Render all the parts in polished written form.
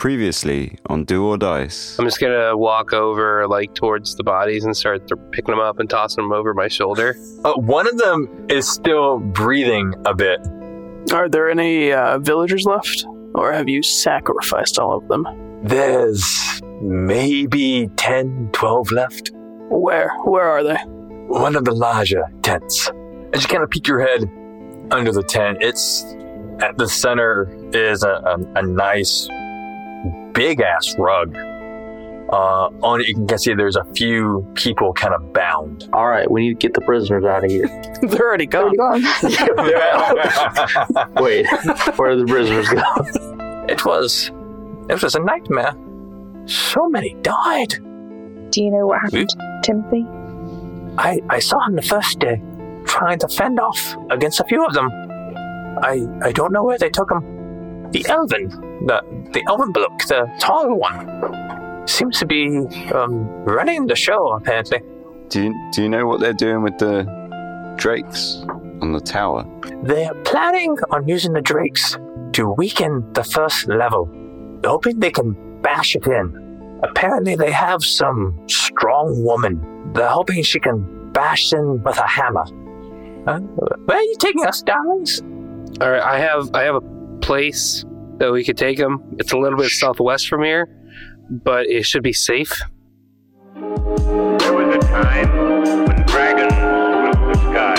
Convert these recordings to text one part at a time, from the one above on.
Previously on Do or Dice. I'm just gonna walk over like towards the bodies and start picking them up and tossing them over my shoulder. One of them is still breathing a bit. Are there any villagers left? Or have you sacrificed all of them? There's maybe 10, 12 left. Where? Where are they? One of the larger tents. As you kind of peek your head under the tent, it's at the center is a nice big-ass rug. On it, you can see there's a few people kind of bound. All right, we need to get the prisoners out of here. They're already gone. Wait, where did the prisoners go? It was a nightmare. So many died. Do you know what happened, Timothy? I saw him the first day, trying to fend off against a few of them. I don't know where they took him. The elven bloke, the tall one, seems to be running the show, apparently. Do you know what they're doing with the drakes on the tower? They're planning on using the drakes to weaken the first level, hoping they can bash it in. Apparently they have some strong woman. They're hoping she can bash in with a hammer. Where are you taking us, darlings? All right, I have a place that we could take them. It's a little bit southwest from here, but it should be safe. There was a time when dragons ruled the sky.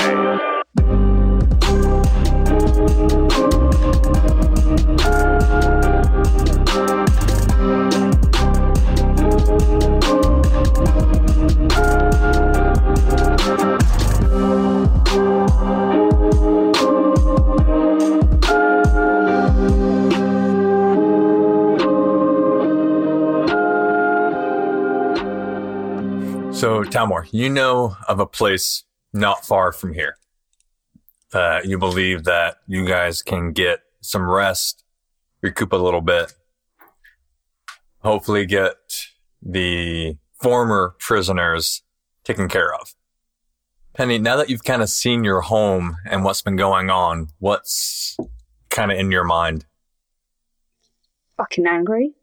So, Talmor, you know of a place not far from here that you believe that you guys can get some rest, recoup a little bit, hopefully get the former prisoners taken care of. Penny, now that you've kind of seen your home and what's been going on, what's kind of in your mind? Fucking angry.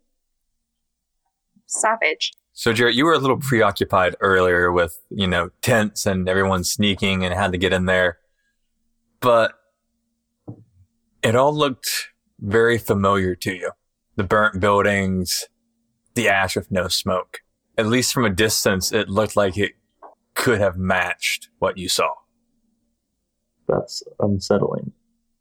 Savage. So, Jarrett, you were a little preoccupied earlier with, tents and everyone sneaking and had to get in there. But it all looked very familiar to you. The burnt buildings, the ash with no smoke. At least from a distance, it looked like it could have matched what you saw. That's unsettling.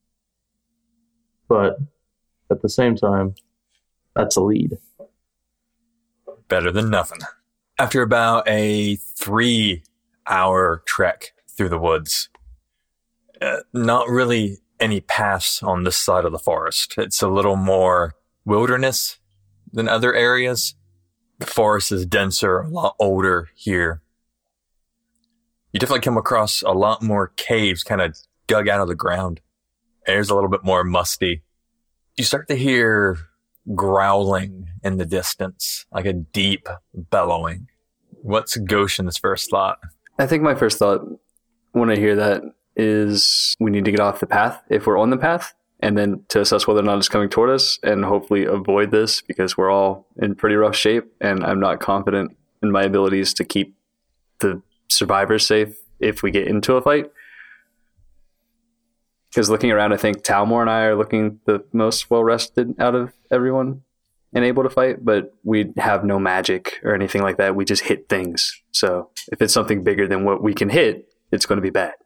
But at the same time, that's a lead. Better than nothing. After about a 3-hour trek through the woods, not really any paths on this side of the forest. It's a little more wilderness than other areas. The forest is denser, a lot older here. You definitely come across a lot more caves kind of dug out of the ground. Air's a little bit more musty. You start to hear growling in the distance, like a deep bellowing. What's Goshen's first thought? I think my first thought when I hear that is we need to get off the path if we're on the path, and then to assess whether or not it's coming toward us and hopefully avoid this because we're all in pretty rough shape and I'm not confident in my abilities to keep the survivors safe if we get into a fight. Because looking around, I think Talmor and I are looking the most well-rested out of everyone and able to fight, but we have no magic or anything like that. We just hit things. So if it's something bigger than what we can hit, it's going to be bad.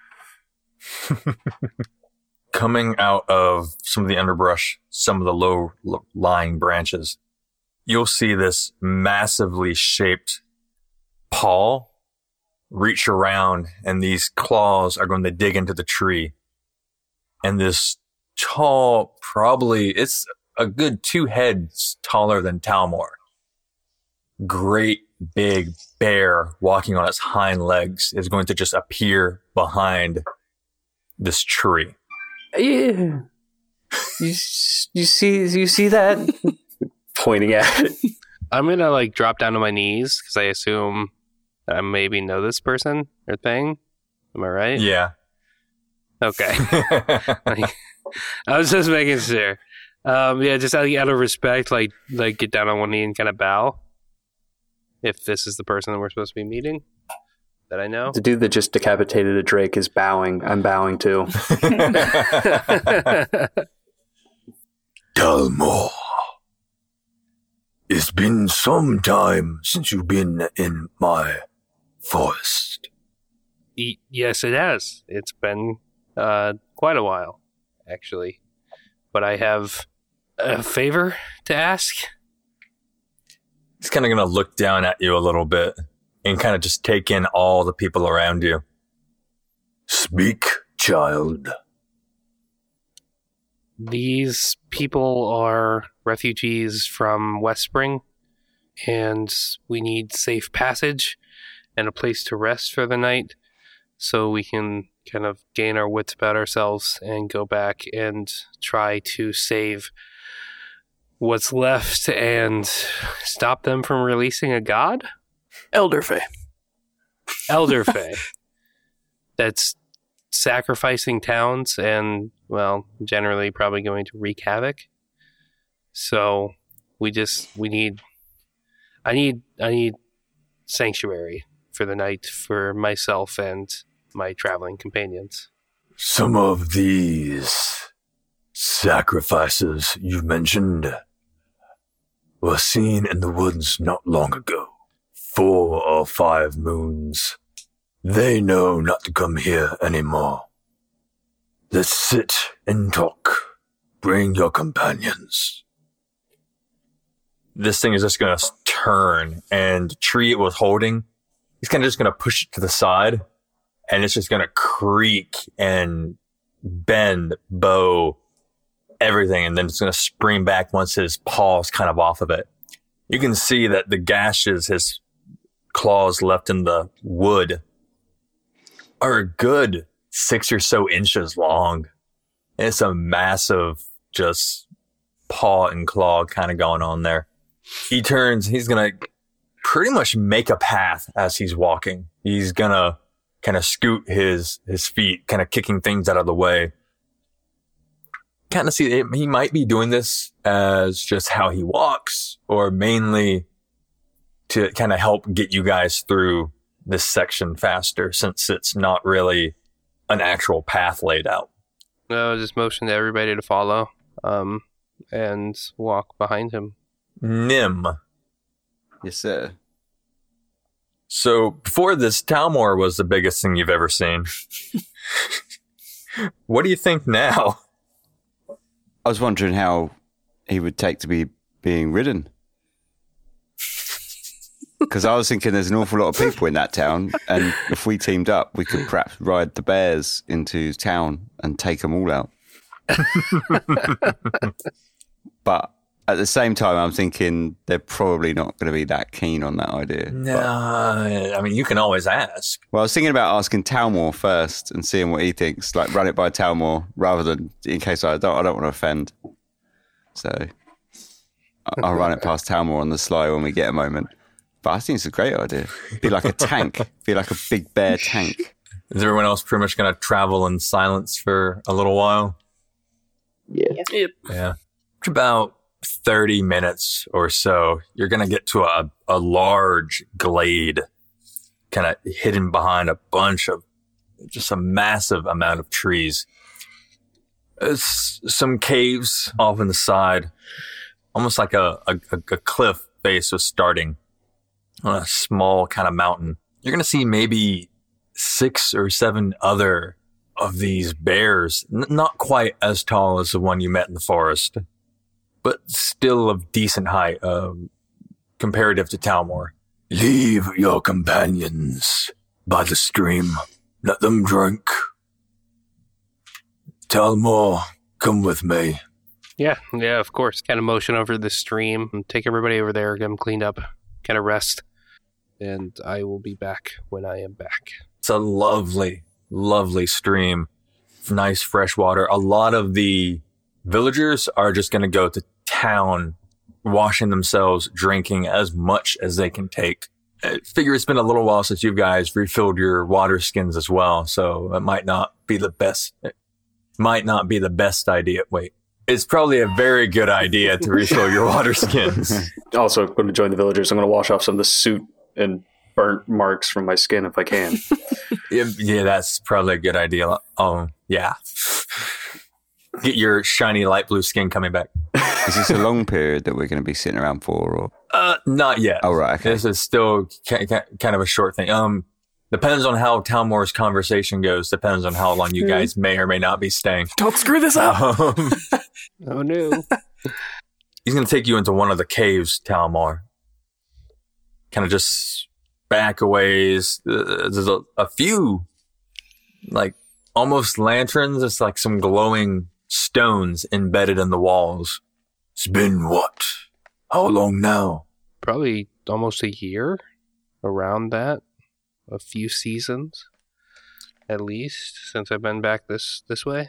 Coming out of some of the underbrush, some of the low-lying branches, you'll see this massively shaped paw reach around, and these claws are going to dig into the tree. And this tall, probably, it's a good 2 heads taller than Talmor. Great big bear walking on its hind legs is going to just appear behind this tree. Yeah. You see that? Pointing at it. I'm gonna drop down to my knees because I assume I maybe know this person or thing. Am I right? Yeah. Okay. I was just making sure. Yeah, just out of respect, like get down on one knee and kind of bow. If this is the person that we're supposed to be meeting, that I know. The dude that just decapitated a drake is bowing. I'm bowing too. Talmor, it's been some time since you've been in my forest. Yes, it has. It's been quite a while, actually. But I have a favor to ask. He's kind of going to look down at you a little bit and kind of just take in all the people around you. Speak, child. These people are refugees from Westspring, and we need safe passage and a place to rest for the night so we can kind of gain our wits about ourselves and go back and try to save what's left and stop them from releasing a god? Elderfae. Elderfae. That's sacrificing towns and, well, generally probably going to wreak havoc. So I need sanctuary for the night for myself and my traveling companions. Some of these sacrifices you mentioned were seen in the woods not long ago. 4 or 5 moons. They know not to come here anymore. Let's sit and talk. Bring your companions. This thing is just going to turn, and the tree it was holding, he's kind of just going to push it to the side, and it's just going to creak and bend, bow, everything, and then it's going to spring back once his paw's kind of off of it. You can see that the gashes his claws left in the wood are a good 6 or so inches long. It's a massive just paw and claw kind of going on there. He turns, he's going to pretty much make a path as he's walking. He's going to kind of scoot his feet, kind of kicking things out of the way. Kind of see it, he might be doing this as just how he walks, or mainly to kind of help get you guys through this section faster, since it's not really an actual path laid out. No, just motion to everybody to follow, and walk behind him. Nim. Yes, sir. So before this, Talmor was the biggest thing you've ever seen. What do you think now? I was wondering how he would take to be being ridden. Because I was thinking there's an awful lot of people in that town, and if we teamed up, we could perhaps ride the bears into town and take them all out. But at the same time, I'm thinking they're probably not going to be that keen on that idea. No, I mean, you can always ask. Well, I was thinking about asking Talmor first and seeing what he thinks. Like, run it by Talmor rather than, in case I don't want to offend. So I'll run it past Talmor on the sly when we get a moment. But I think it's a great idea. Be like a tank. Be like a big bear tank. Is everyone else pretty much going to travel in silence for a little while? Yeah. Yep. Yeah. After about 30 minutes or so, you're going to get to a large glade, kind of hidden behind a bunch of, just a massive amount of trees. There's some caves off in the side, almost like a cliff face was starting on a small kind of mountain. You're going to see maybe 6 or 7 other of these bears, not quite as tall as the one you met in the forest, but still of decent height, comparative to Talmor. Leave your companions by the stream. Let them drink. Talmor, come with me. Yeah, of course. Kind of motion over the stream and take everybody over there, get them cleaned up, kind of rest. And I will be back when I am back. It's a lovely, lovely stream. Nice fresh water. A lot of the villagers are just going to go to town, washing themselves, drinking as much as they can take. I figure it's been a little while since you guys refilled your water skins as well, so it might not be the best idea. Wait, it's probably a very good idea to refill your water skins. Also, going to join the villagers. I'm going to wash off some of the soot and burnt marks from my skin if I can. Yeah, that's probably a good idea. Yeah. Get your shiny light blue skin coming back. Is this a long period that we're going to be sitting around for? Or? Not yet. Oh, right. Okay. This is still kind of a short thing. Depends on how Talmore's conversation goes. Depends on how long you guys may or may not be staying. Don't screw this up. Oh, no. He's going to take you into one of the caves, Talmore. Kind of just back a ways. There's a few, like, almost lanterns. It's like some glowing stones embedded in the walls. It's been what? How long now? Probably almost a year, around that. A few seasons, at least, since I've been back this way.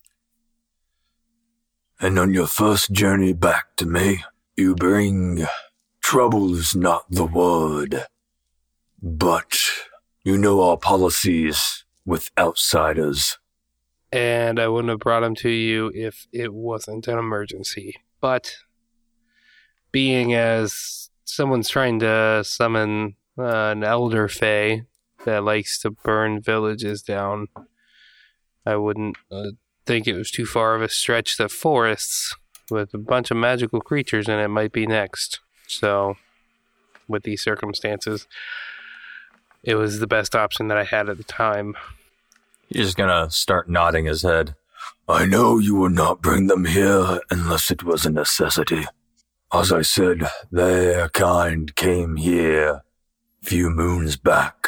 And on your first journey back to me, you bring trouble is not the word, but you know our policies with outsiders. And I wouldn't have brought him to you if it wasn't an emergency. But being as someone's trying to summon an elder fae that likes to burn villages down, I wouldn't think it was too far of a stretch that forests with a bunch of magical creatures in it might be next. So, with these circumstances, it was the best option that I had at the time. He's just gonna start nodding his head. I know you would not bring them here unless it was a necessity. As I said, their kind came here few moons back.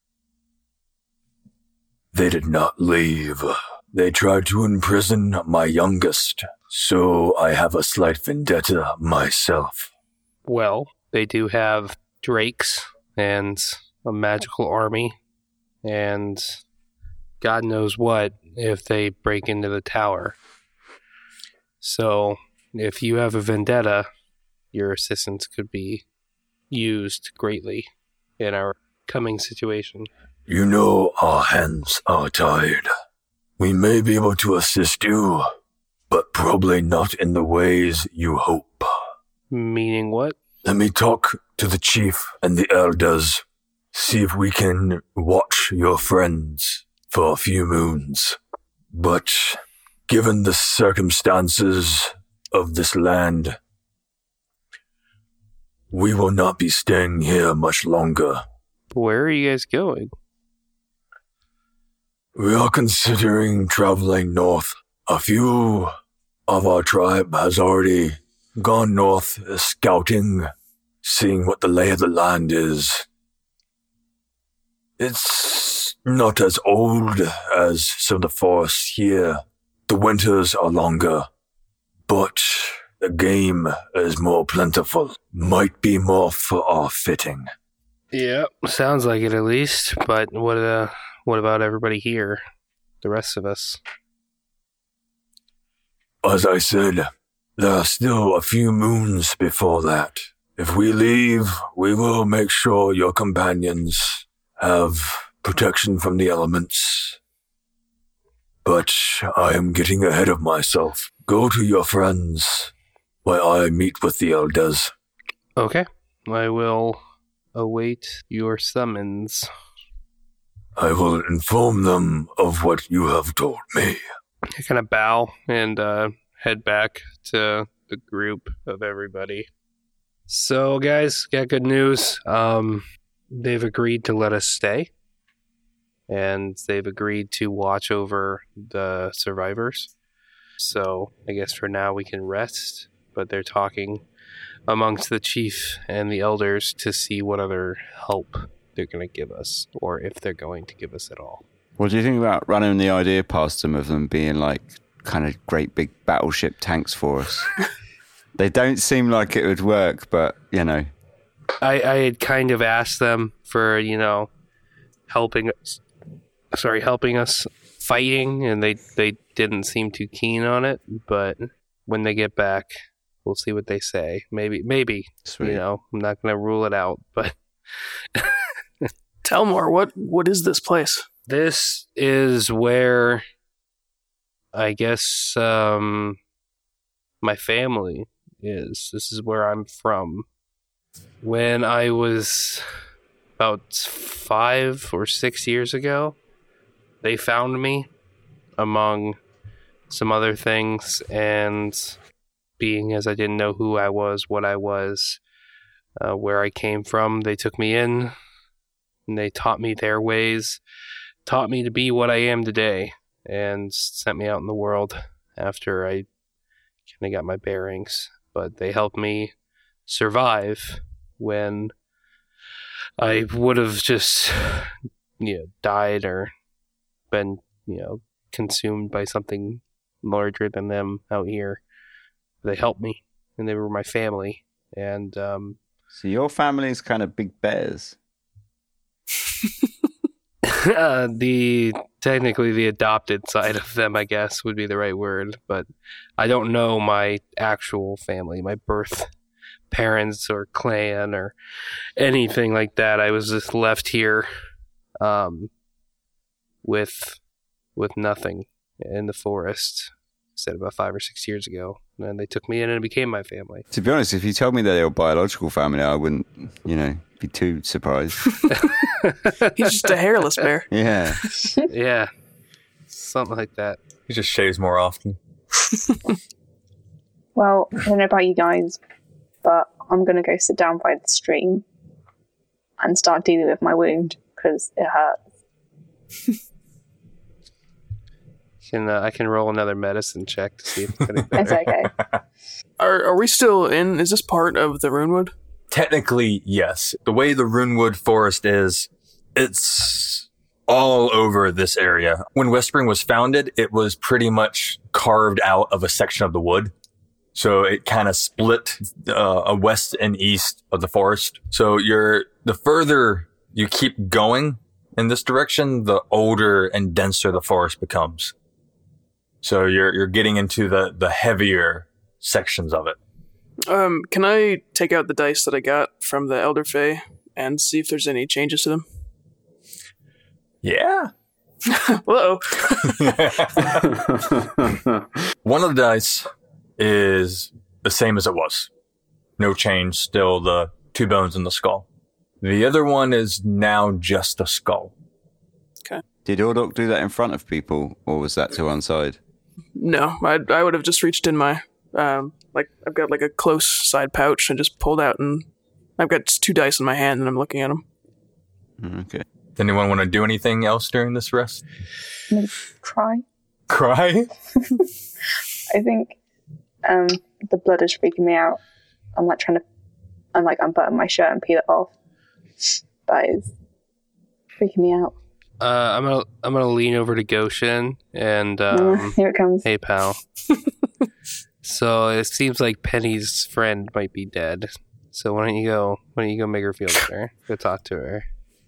They did not leave. They tried to imprison my youngest, so I have a slight vendetta myself. Well, they do have drakes and a magical army, and God knows what if they break into the tower. So, if you have a vendetta, your assistance could be used greatly in our coming situation. You know our hands are tied. We may be able to assist you, but probably not in the ways you hope. Meaning what? Let me talk to the chief and the elders. See if we can watch your friends for a few moons. But given the circumstances of this land, we will not be staying here much longer. Where are you guys going? We are considering traveling north. A few of our tribe has already gone north scouting, seeing what the lay of the land is. It's not as old as some of the forests here. The winters are longer, but the game is more plentiful. Might be more for our fitting. Yeah, sounds like it at least. But what about everybody here? The rest of us? As I said, there are still a few moons before that. If we leave, we will make sure your companions have protection from the elements. But I am getting ahead of myself. Go to your friends while I meet with the elders. Okay, I will await your summons. I will inform them of what you have told me. I kind of bow and head back to the group of everybody. So, guys, got good news. They've agreed to let us stay, and they've agreed to watch over the survivors. So, I guess for now we can rest, but they're talking amongst the chief and the elders to see what other help they're going to give us, or if they're going to give us at all. What do you think about running the idea past them of them being like kind of great big battleship tanks for us? They don't seem like it would work, but, you know. I had kind of asked them for, helping us fighting, and they didn't seem too keen on it, but when they get back, we'll see what they say. Maybe. Sweet. I'm not going to rule it out, but... Talmor, what is this place? This is where, I guess, my family is. This is where I'm from. When I was about 5 or 6 years ago, they found me among some other things, and being as I didn't know who I was, what I was, where I came from, they took me in, and they taught me their ways, taught me to be what I am today, and sent me out in the world after I kind of got my bearings. But they helped me survive when I would have just, died or been, consumed by something larger than them out here. They helped me, and they were my family. And So your family's kind of big bears. Technically the adopted side of them, I guess, would be the right word. But I don't know my actual family, my birth parents or clan or anything like that. I was just left here with nothing in the forest. I said about 5 or 6 years ago, and they took me in and it became my family. To be honest, if you told me that they were biological family, I wouldn't, be too surprised. He's just a hairless bear. Yeah. Yeah, something like that. He just shaves more often. Well, I don't know about you guys, but I'm going to go sit down by the stream and start dealing with my wound because it hurts. I can roll another medicine check to see if it's anything. It's okay. Are we still in? Is this part of the Runewood? Technically, yes. The way the Runewood Forest is, it's all over this area. When Whispering was founded, it was pretty much carved out of a section of the wood. So it kind of split a west and east of the forest. So the further you keep going in this direction, the older and denser the forest becomes. So you're getting into the heavier sections of it. Can I take out the dice that I got from the Elder Fae and see if there's any changes to them? Yeah. Whoa. One of the dice is the same as it was. No change, still the 2 bones in the skull. The other one is now just a skull. Okay. Did Ordok do that in front of people, or was that to one side? No, I would have just reached in my, I've got like a close side pouch and just pulled out, and I've got 2 dice in my hand and I'm looking at them. Okay. Does anyone want to do anything else during this rest? Maybe cry. Cry? I think the blood is freaking me out. I'm unbutton my shirt and peel it off. That is freaking me out. I'm gonna lean over to Goshen and Here it comes. hey pal. So it seems like Penny's friend might be dead. So why don't you go make her feel better? Go talk to her.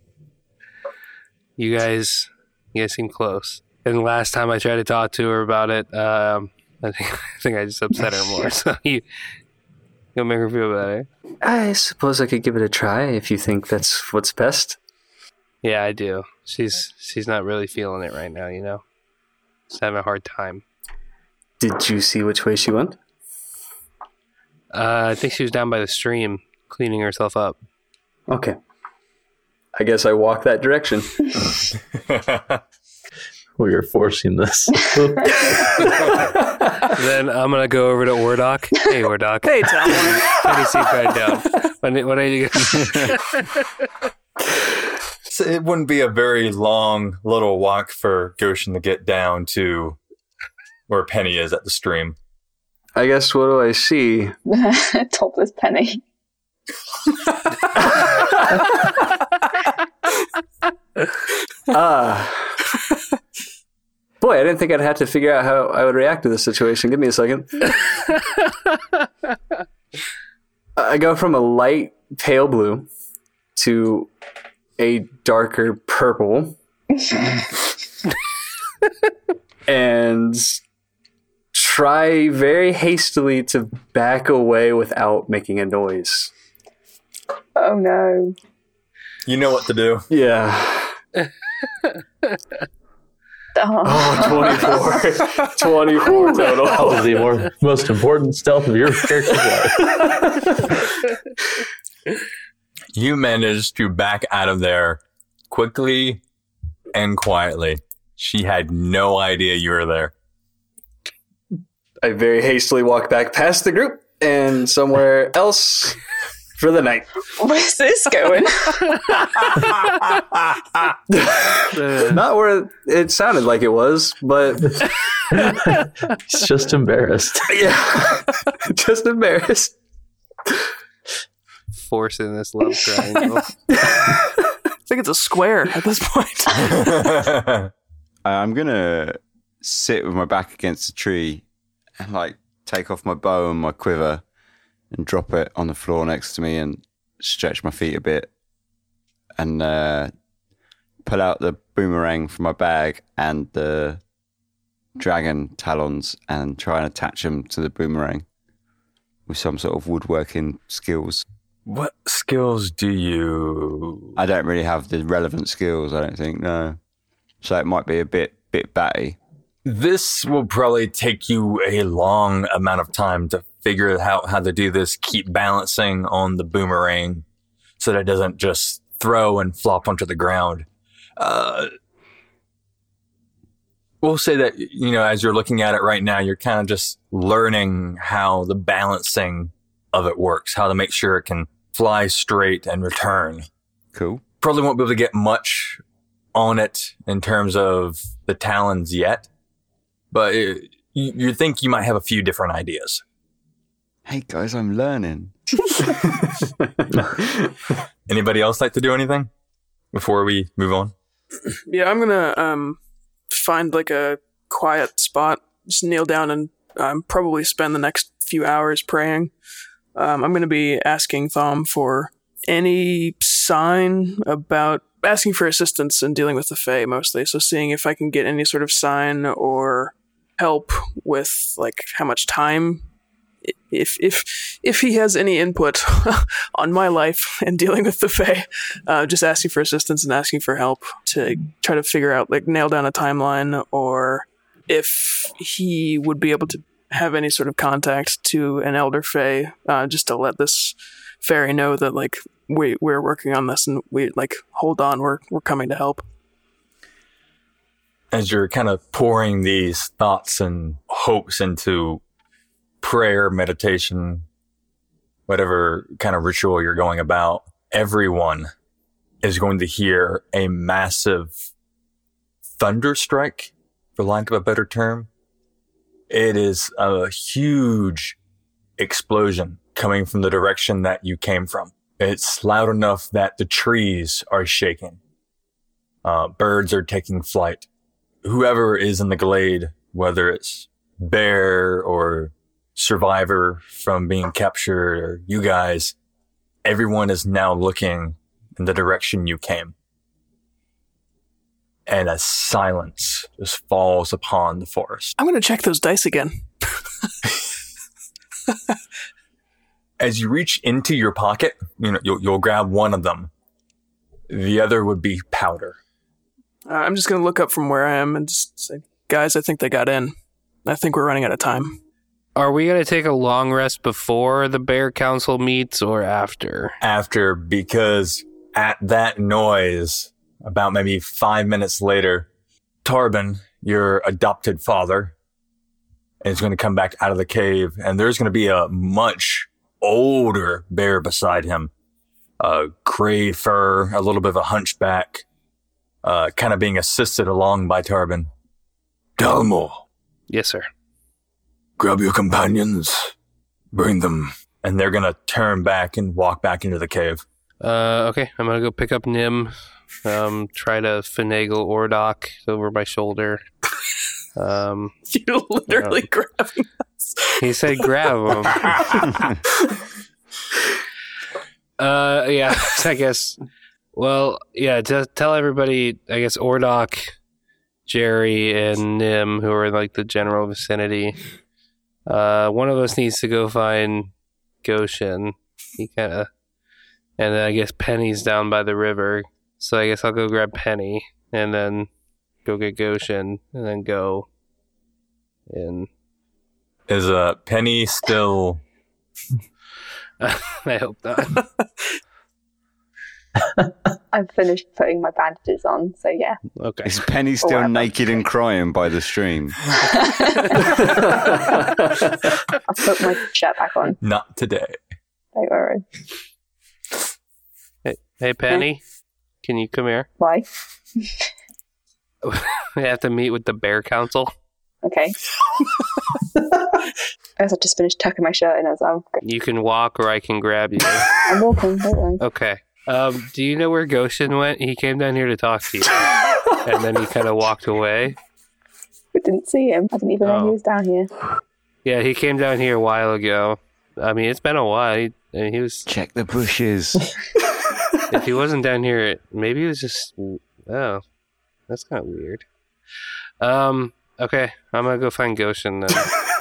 You guys seem close. And last time I tried to talk to her about it, I think I just upset her more. So you go make her feel better. I suppose I could give it a try if you think that's what's best. Yeah, I do. She's not really feeling it right now, She's having a hard time. Did you see which way she went? I think she was down by the stream, cleaning herself up. Okay. I guess I walk that direction. We are forcing this. Then I'm going to go over to Ordok. Hey, Ordok. Hey, Tom. Penny seat right down. What are you going So it wouldn't be a very long little walk for Goshen to get down to where Penny is at the stream. I guess what do I see? Topless Penny. Boy, I didn't think I'd have to figure out how I would react to this situation. Give me a second. I go from a light pale blue to a darker purple and try very hastily to back away without making a noise. Oh no. You know what to do. Yeah. Oh. 24 total. That was the most important stealth of your character's life. You managed to back out of there quickly and quietly. She had no idea you were there. I very hastily walk back past the group and somewhere else for the night. Where's this going? Not where it sounded like it was, but He's just embarrassed. yeah, just embarrassed. Forcing this love triangle. I think it's a square at this point. I'm going to sit with my back against a tree and like take off my bow and my quiver and drop it on the floor next to me and stretch my feet a bit and pull out the boomerang from my bag and the dragon talons and try and attach them to the boomerang with some sort of woodworking skills. What skills do you... I don't really have the relevant skills, I don't think, no. So it might be a bit batty. This will probably take you a long amount of time to figure out how to do this. Keep balancing on the boomerang so that it doesn't just throw and flop onto the ground. We'll say that, you know, as you're looking at it right now, you're kind of just learning how the balancing of it works, how to make sure it can fly straight and return. Cool. Probably won't be able to get much on it in terms of the talons yet, but you think you might have a few different ideas. Hey guys, I'm learning. Anybody else like to do anything before we move on? Yeah, I'm gonna find like a quiet spot, just kneel down and probably spend the next few hours praying. I'm gonna be asking Thom for any sign about asking for assistance in dealing with the Fae mostly. So seeing if I can get any sort of sign or help with like how much time, if he has any input on my life and dealing with the Fae, just asking for assistance and asking for help to try to figure out, like, nail down a timeline, or if he would be able to have any sort of contact to an Elder Fae, just to let this fairy know that, like, we're working on this and we, like, hold on, we're coming to help. As you're kind of pouring these thoughts and hopes into prayer, meditation, whatever kind of ritual you're going about, everyone is going to hear a massive thunder strike, for lack of a better term. It is a huge explosion coming from the direction that you came from. It's loud enough that the trees are shaking. Birds are taking flight. Whoever is in the glade, whether it's bear or survivor from being captured or you guys, everyone is now looking in the direction you came. And a silence just falls upon the forest. I'm going to check those dice again. As you reach into your pocket, you'll grab one of them. The other would be powder. I'm just going to look up from where I am and just say, guys, I think they got in. I think we're running out of time. Are we going to take a long rest before the Bear Council meets or after? After, because at that noise, about maybe 5 minutes later, Tarbin, your adopted father, is going to come back out of the cave, and there's going to be a much older bear beside him. Gray fur, a little bit of a hunchback, kind of being assisted along by Tarbin. Dalmor, Yes, sir. grab your companions. Bring them. And they're going to turn back and walk back into the cave. Okay, I'm going to go pick up Nim, try to finagle Ordok over my shoulder. You're literally grabbing us. He said grab him. Yeah, I guess. Well, yeah, tell everybody, I guess, Ordok, Jerry, and Nim, who are in, like, the general vicinity. One of us needs to go find Goshen. He kind of... And then I guess Penny's down by the river. So I guess I'll go grab Penny. And then go get Goshen, and then go in. Is Penny still... I hope not. I've finished putting my bandages on, so yeah. Okay. Is Penny still Or- naked and crying by the stream? I'll put my shirt back on. Not today. Don't worry. Hey, Penny, can you come here? Why? We have to meet with the Bear Council. Okay. I guess I've just finished tucking my shirt in as I'm You can walk or I can grab you. I'm walking. Don't worry. Okay. Do you know where Goshen went? He came down here to talk to you. And then he kind of walked away. I didn't see him. I didn't even know he was down here. Yeah, he came down here a while ago. I mean, it's been a while. He was... Check the bushes. If he wasn't down here, maybe he was just... Oh, that's kind of weird. Okay, I'm gonna go find Goshen then.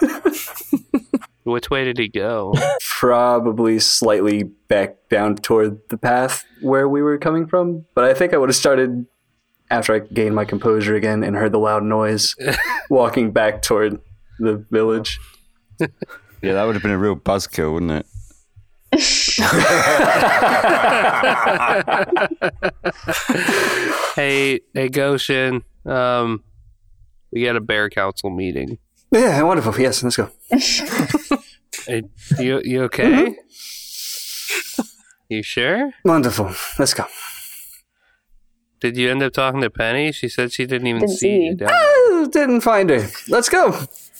Which way did he go? Probably slightly back down toward the path where we were coming from. But I think I would have started after I gained my composure again and heard the loud noise, walking back toward the village. Yeah, that would have been a real buzzkill, wouldn't it? Hey, Goshen. We got a Bear Council meeting. Yeah, wonderful. Yes, let's go. Hey, you okay? You sure? Wonderful. Let's go. Did you end up talking to Penny? She said she didn't even Didn't see see you you. down. Didn't find her. Let's go.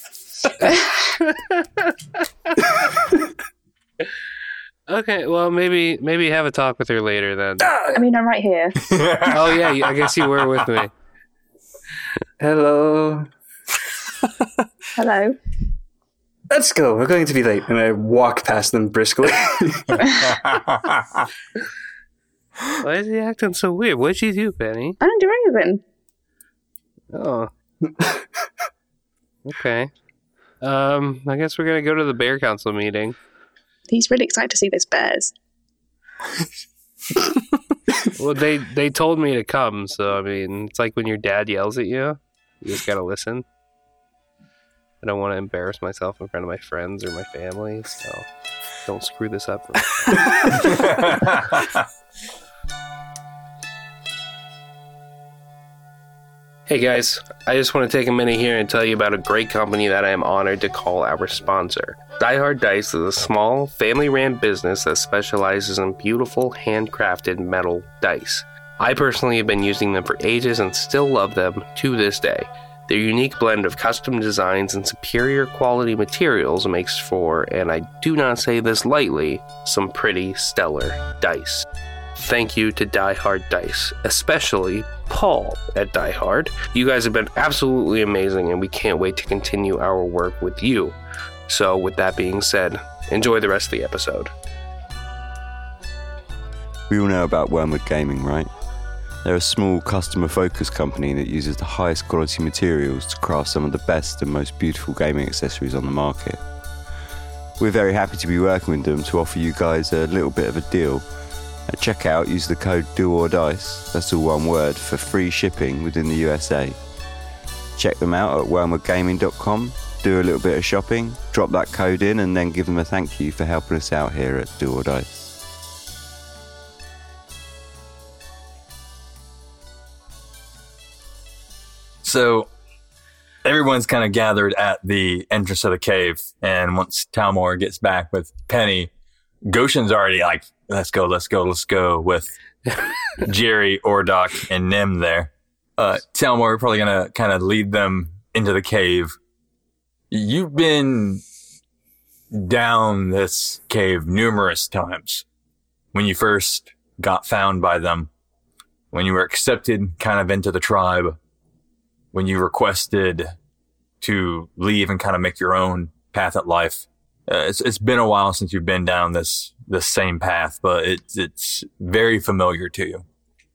Okay, well, maybe have a talk with her later then. I mean, I'm right here. Oh yeah, I guess you were with me. Hello. Hello. Let's go. We're going to be late. And I walk past them briskly. Why is he acting so weird? What'd you do, Penny? I didn't do anything. Oh. Okay. I guess we're gonna go to the Bear Council meeting. He's really excited to see those bears. Well, they told me to come, so I mean, it's like when your dad yells at you, you just gotta listen. I don't want to embarrass myself in front of my friends or my family, so don't screw this up for me. Hey guys, I just want to take a minute here and tell you about a great company that I am honored to call our sponsor. Die Hard Dice is a small, family-ran business that specializes in beautiful, handcrafted metal dice. I personally have been using them for ages and still love them to this day. Their unique blend of custom designs and superior quality materials makes for, and I do not say this lightly, some pretty stellar dice. Thank you to Die Hard Dice, especially Paul at Die Hard. You guys have been absolutely amazing and we can't wait to continue our work with you. So with that being said, enjoy the rest of the episode. We all know about Wormwood Gaming, right? They're a small customer-focused company that uses the highest quality materials to craft some of the best and most beautiful gaming accessories on the market. We're very happy to be working with them to offer you guys a little bit of a deal. At checkout, use the code DOORDICE, that's all one word, for free shipping within the USA. Check them out at wormwoodgaming.com, do a little bit of shopping, drop that code in, and then give them a thank you for helping us out here at Do or Dice. So everyone's kind of gathered at the entrance of the cave, and once Talmor gets back with Penny, Goshen's already like, let's go with Jerry, Ordok, and Nim there. Talmor, we're probably going to kind of lead them into the cave. You've been down this cave numerous times. When you first got found by them, when you were accepted kind of into the tribe, when you requested to leave and kind of make your own path at life. It's been a while since you've been down this same path, but it's very familiar to you.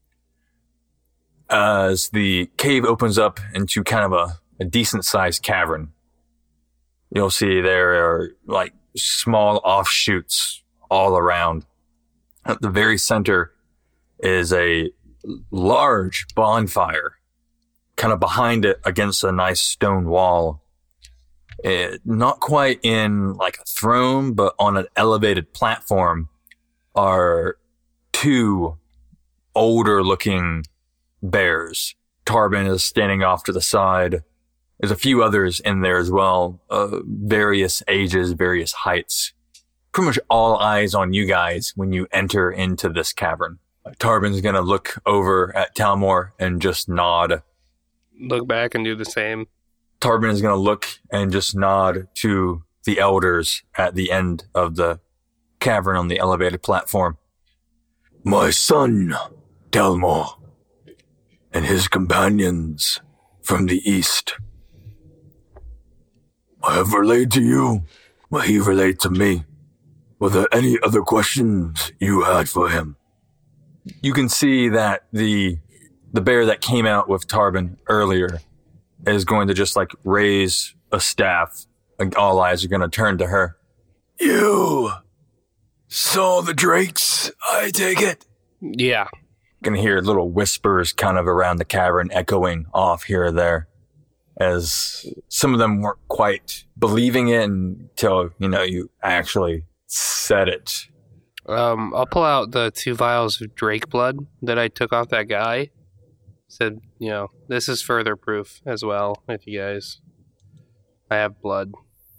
As the cave opens up into kind of a decent sized cavern, you'll see there are like small offshoots all around. At the very center is a large bonfire kind of behind it against a nice stone wall. Not quite in like a throne, but on an elevated platform are two older looking bears. Tarbin is standing off to the side. There's a few others in there as well, various ages, various heights. Pretty much all eyes on you guys when you enter into this cavern. Tarbin's gonna look over at Talmor and just nod. Look back and do the same. Tarbin is gonna look and just nod to the elders at the end of the cavern on the elevated platform. My son, Talmor, and his companions from the east. I have relayed to you what he relayed to me. Were there any other questions you had for him? You can see that the bear that came out with Tarbin earlier is going to just like raise a staff. Like all eyes are going to turn to her. You saw the drakes, I take it? Yeah. You can hear little whispers kind of around the cavern echoing off here or there, as some of them weren't quite believing it until, you actually said it. I'll pull out the 2 vials of Drake blood that I took off that guy. Said, this is further proof as well, if you guys... I have blood.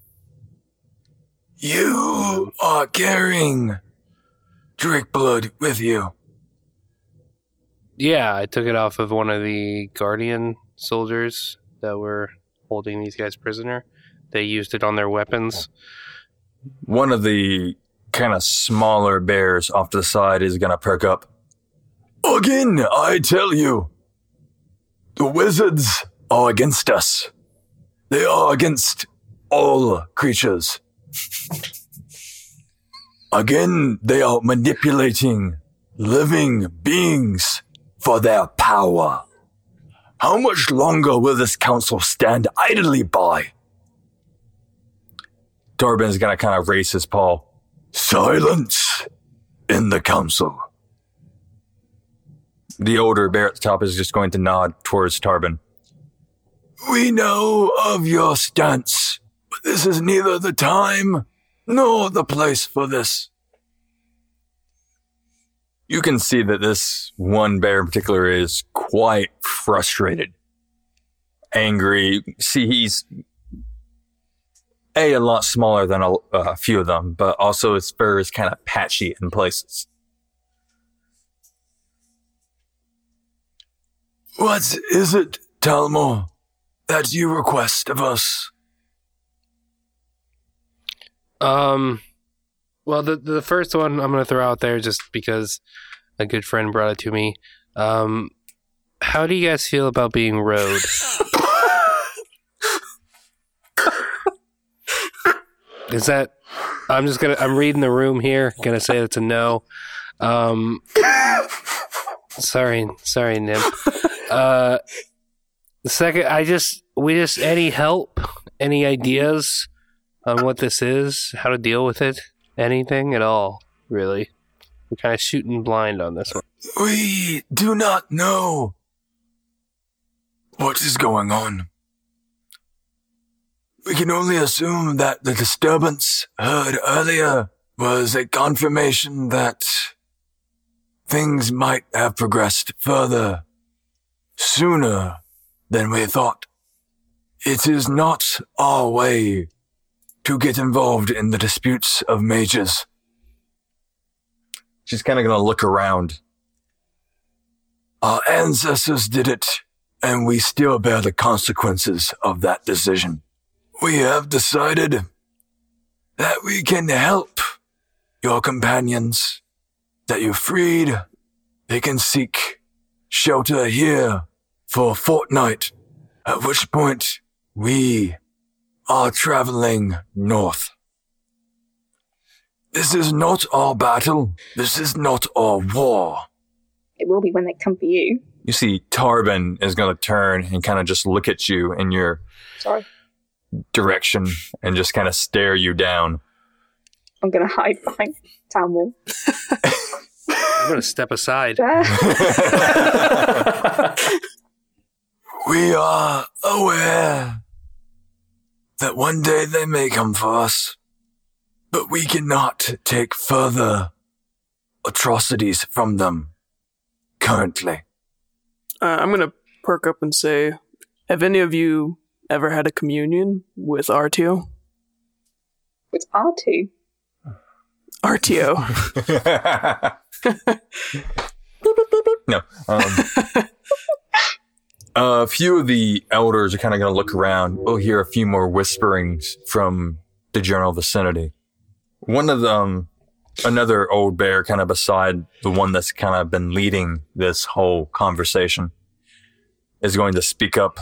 You are carrying Drake blood with you. Yeah, I took it off of one of the Guardian soldiers that were holding these guys prisoner. They used it on their weapons. One of the kind of smaller bears off to the side is going to perk up. Again, I tell you, the wizards are against us. They are against all creatures. Again, they are manipulating living beings for their power. How much longer will this council stand idly by? Tarbin's going to kind of raise his paw. Silence in the council. The older bear at the top is just going to nod towards Tarbin. We know of your stance, but this is neither the time nor the place for this. You can see that this one bear in particular is quite frustrated, angry. See, he's a lot smaller than a few of them, but also his fur is kind of patchy in places. What is it, Talmor, that you request of us? Well, the first one I'm going to throw out there just because a good friend brought it to me. How do you guys feel about being rowed? Is that... I'm reading the room here. Gonna say it's a no. Sorry, Nim. The second, any help? Any ideas on what this is? How to deal with it? Anything at all, really? We're kind of shooting blind on this one. We do not know what is going on. We can only assume that the disturbance heard earlier was a confirmation that things might have progressed further sooner than we thought. It is not our way to get involved in the disputes of mages. She's kind of going to look around. Our ancestors did it, and we still bear the consequences of that decision. We have decided that we can help your companions, that you freed. They can seek shelter here for a fortnight, at which point we are traveling north. This is not our battle. This is not our war. It will be when they come for you. You see Tarbin is going to turn and kind of just look at you in your direction and just kind of stare you down. I'm going to hide behind Talmor. I'm going to step aside. We are aware that one day they may come for us, but we cannot take further atrocities from them currently. I'm going to perk up and say, have any of you ever had a communion with Artio? With R2. Artio. No. A few of the elders are kind of going to look around. We'll hear a few more whisperings from the general vicinity. One of them, another old bear kind of beside the one that's kind of been leading this whole conversation, is going to speak up.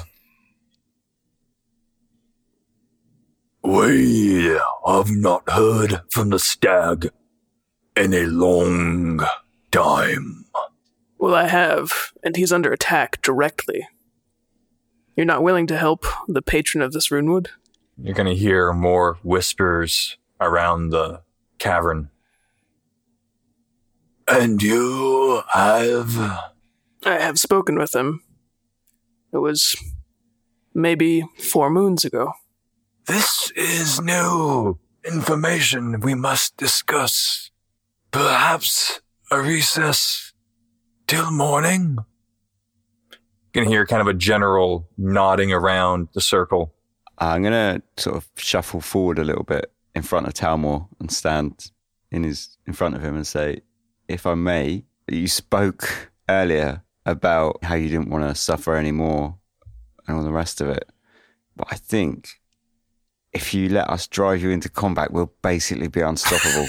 We have not heard from the stag in a long time. Well, I have, and he's under attack directly. You're not willing to help the patron of this runewood? You're going to hear more whispers around the cavern. And you have... I have spoken with him. It was maybe 4 moons ago. This is new information we must discuss. Perhaps a recess till morning? You can hear kind of a general nodding around the circle. I'm going to sort of shuffle forward a little bit in front of Talmor and stand in front of him and say, if I may, you spoke earlier about how you didn't want to suffer anymore and all the rest of it. But I think if you let us drive you into combat, we'll basically be unstoppable.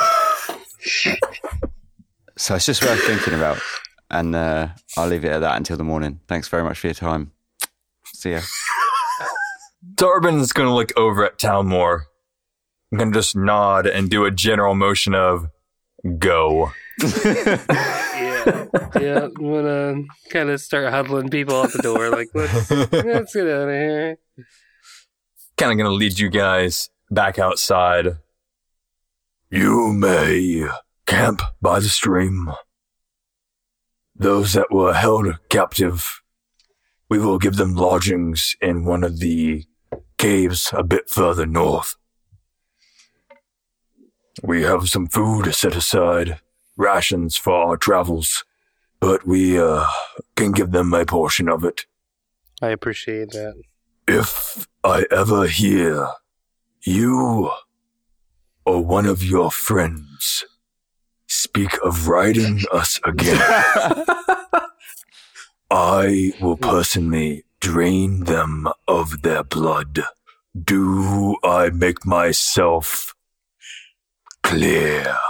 So it's just worth thinking about. And I'll leave it at that until the morning. Thanks very much for your time. See ya. Darbin's going to look over at Talmor. I'm going to just nod and do a general motion of go. Yeah, I'm going to kind of start huddling people out the door. Like, let's get out of here. Kind of going to lead you guys back outside. You may camp by the stream. Those that were held captive, we will give them lodgings in one of the caves a bit further north. We have some food set aside, rations for our travels, but we can give them a portion of it. I appreciate that. If I ever hear you or one of your friends speak of riding us again, I will personally drain them of their blood. Do I make myself clear?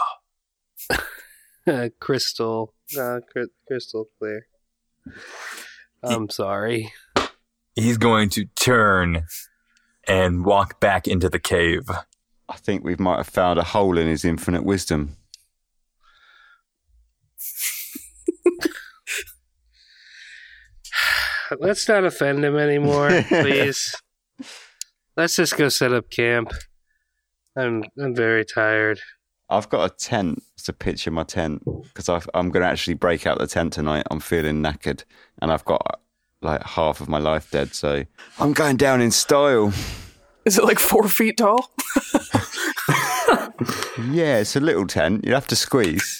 Crystal clear. I'm sorry. He's going to turn and walk back into the cave. I think we might have found a hole in his infinite wisdom. Let's not offend him anymore, please. Let's just go set up camp. I'm very tired. I've got a tent to pitch in my tent because I'm going to actually break out the tent tonight. I'm feeling knackered and I've got like half of my life dead, so I'm going down in style. Is it like 4 feet tall? Yeah, it's a little tent. You have to squeeze.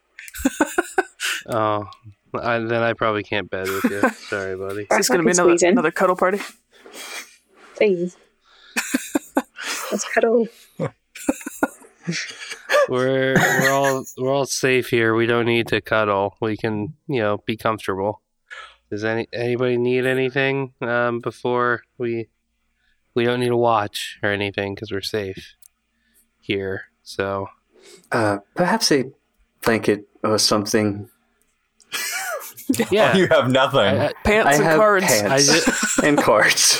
Oh, then I probably can't bed with you. Sorry, buddy. Is this going to be another cuddle party? Please. Let's cuddle. We're all safe here. We don't need to cuddle. We can, be comfortable. Does anybody need anything before we don't need to watch or anything because we're safe here. So perhaps a blanket or something. Yeah, Oh, you have nothing. Pants and cards. Pants and cards.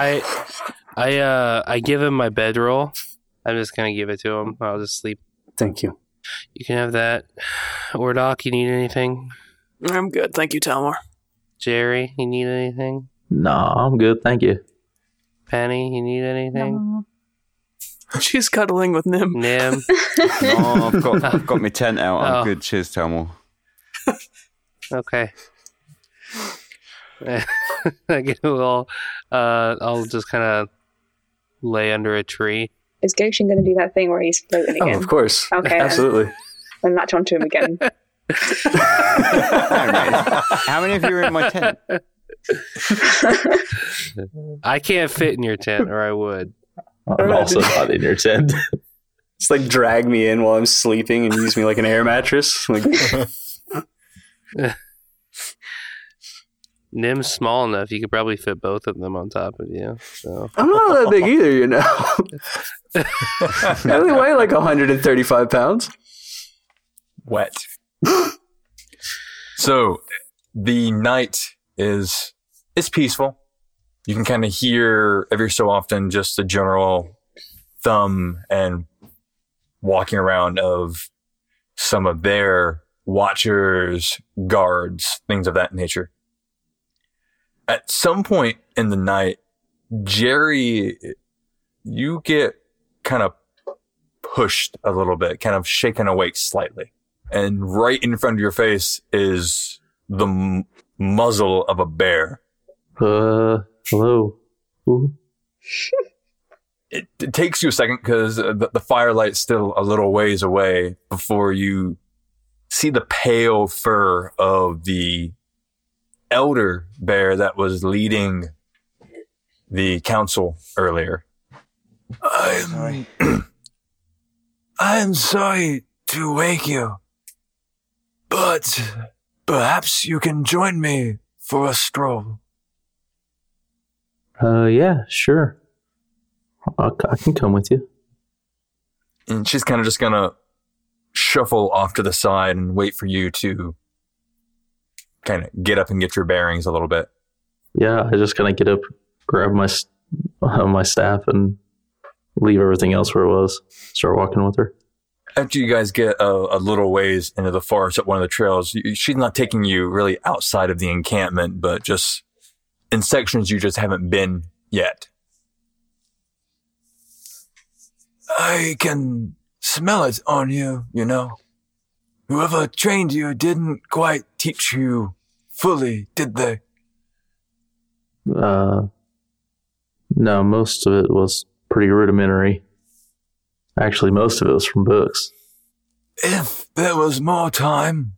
I give him my bedroll. I'm just gonna give it to him. I'll just sleep. Thank you. You can have that. Ordok, you need anything? I'm good. Thank you, Talmor. Jerry, you need anything? No, I'm good. Thank you. Penny, you need anything? No. She's cuddling with Nim. Nim? Oh, I've got my tent out. I'm good. Cheers, Talmor. Okay. I'll just kind of lay under a tree. Is Goshen going to do that thing where he's floating again? Oh, of course. Okay. Absolutely. I'll latch onto him again. How many of you are in my tent? I can't fit in your tent, or I would. I'm also not in your tent. Just like drag me in while I'm sleeping and use me like an air mattress. Like, Nim's small enough, you could probably fit both of them on top of you. So I'm not that big either, you know. I only weigh like 135 pounds. Wet. So the night is peaceful. You can kind of hear every so often just the general thumb and walking around of some of their watchers, guards, things of that nature. At some point in the night, Jerry, you get kind of pushed a little bit, kind of shaken awake slightly. And right in front of your face is the muzzle of a bear. Hello. Ooh. It takes you a second because the firelight's still a little ways away before you see the pale fur of the elder bear that was leading the council earlier. I am sorry to wake you, but perhaps you can join me for a stroll. Yeah, sure. I can come with you. And she's kind of just gonna shuffle off to the side and wait for you to kind of get up and get your bearings a little bit. Yeah, I just kind of get up, grab my staff, and leave everything else where it was. Start walking with her. After you guys get a little ways into the forest up one of the trails, she's not taking you really outside of the encampment, but just in sections you just haven't been yet. I can smell it on you, you know. Whoever trained you didn't quite teach you fully, did they? No, most of it was pretty rudimentary. Actually, most of it was from books. If there was more time,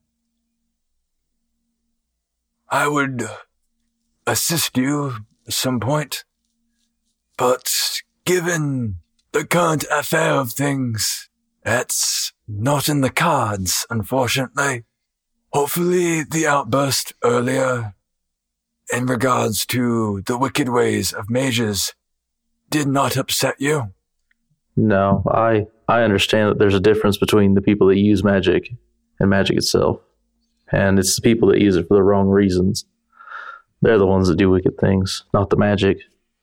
I would assist you at some point. But given the current affair of things, that's not in the cards, unfortunately. Hopefully the outburst earlier in regards to the wicked ways of mages did not upset you. No, I understand that there's a difference between the people that use magic and magic itself. And it's the people that use it for the wrong reasons. They're the ones that do wicked things, not the magic.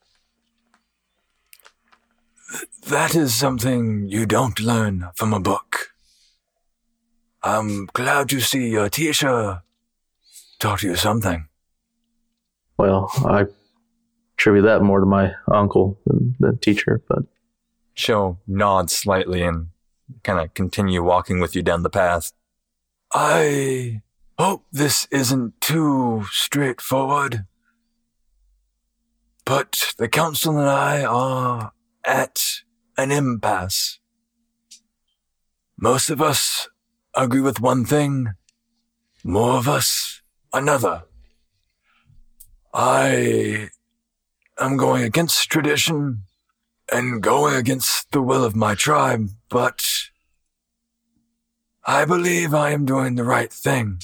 That is something you don't learn from a book. I'm glad to see your teacher taught you something. Well, I attribute that more to my uncle than the teacher, but... She'll nod slightly and kind of continue walking with you down the path. I hope this isn't too straightforward, but the council and I are at an impasse. Most of us agree with one thing, more of us another. I am going against tradition and going against the will of my tribe, but I believe I am doing the right thing.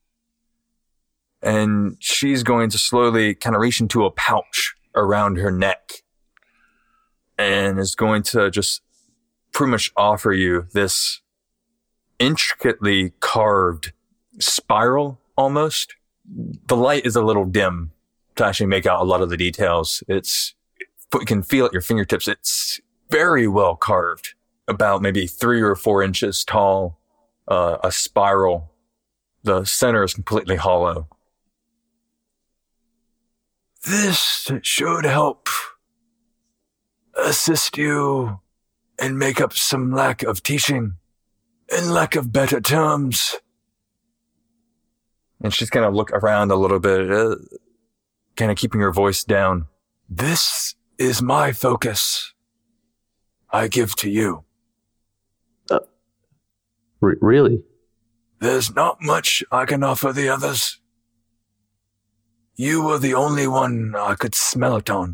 And she's going to slowly kind of reach into a pouch around her neck and is going to just pretty much offer you this intricately carved spiral almost. The light is a little dim to actually make out a lot of the details. You can feel at your fingertips. It's very well carved, about maybe 3 or 4 inches tall, a spiral. The center is completely hollow. This should help assist you and make up some lack of teaching, in lack of better terms. And she's going to look around a little bit. kind of keeping your voice down. This is my focus. I give to you. Really? There's not much I can offer the others. You were the only one I could smell it on.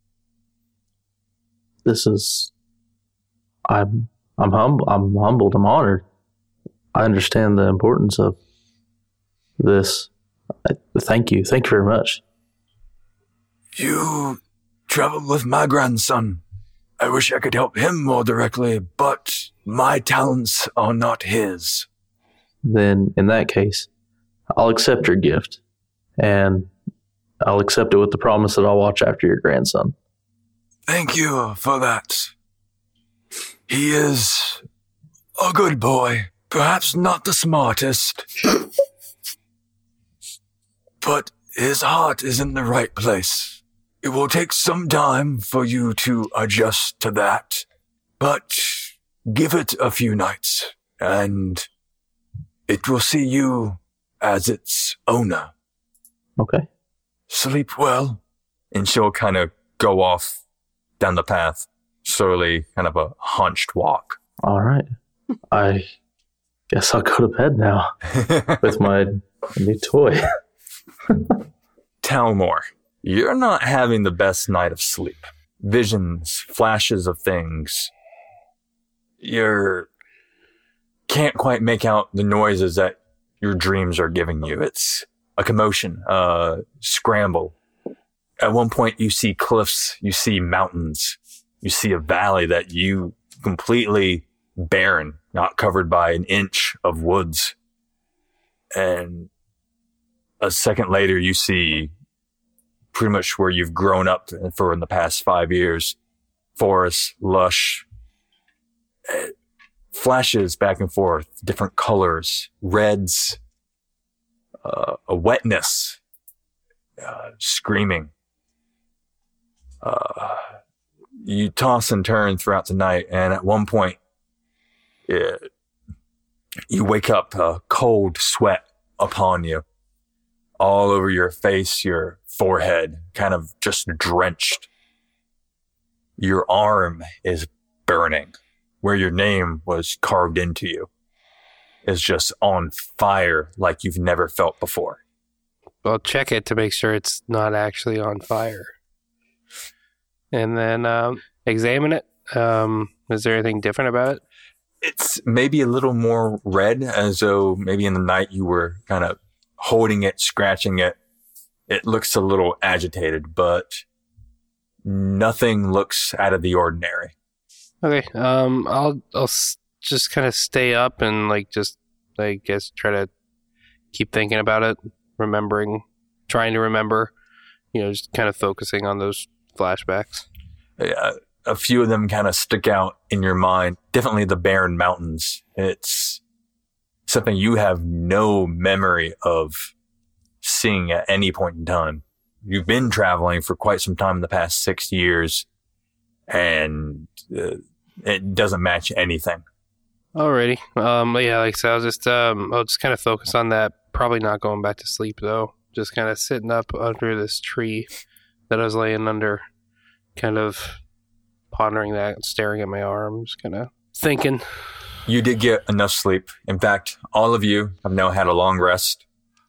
I'm humbled. I'm honored. I understand the importance of this. Thank you. Thank you very much. You traveled with my grandson. I wish I could help him more directly, but my talents are not his. Then, in that case, I'll accept your gift, and I'll accept it with the promise that I'll watch after your grandson. Thank you for that. He is a good boy, perhaps not the smartest, but his heart is in the right place. It will take some time for you to adjust to that, but give it a few nights, and it will see you as its owner. Okay. Sleep well. And she'll kind of go off down the path, slowly, kind of a hunched walk. All right. I guess I'll go to bed now with my new toy. Talmor, you're not having the best night of sleep. Visions, flashes of things. You can't quite make out the noises that your dreams are giving you. It's a commotion, a scramble. At one point, you see cliffs, you see mountains, you see a valley that you completely barren, not covered by an inch of woods. And a second later, you see pretty much where you've grown up for in the past 5 years. Forest, lush, flashes back and forth, different colors, reds, a wetness, screaming. You toss and turn throughout the night, and at one point, you wake up, a cold sweat upon you, all over your face, your forehead, kind of just drenched. Your arm is burning, where your name was carved into you, is just on fire like you've never felt before. Well, check it to make sure it's not actually on fire. And then examine it. Is there anything different about it? It's maybe a little more red, as though maybe in the night you were kind of holding it, scratching it. It looks a little agitated, but nothing looks out of the ordinary. Okay. I'll just kind of stay up and I guess try to keep thinking about it, trying to remember, just kind of focusing on those flashbacks. Yeah, a few of them kind of stick out in your mind. Definitely the barren mountains. It's something you have no memory of seeing at any point in time. You've been traveling for quite some time in the past 6 years, and it doesn't match anything. Alrighty. Yeah, like I said, I'll just kind of focus on that. Probably not going back to sleep though. Just kind of sitting up under this tree that I was laying under, kind of pondering that, staring at my arms, kind of thinking. You did get enough sleep. In fact, all of you have now had a long rest.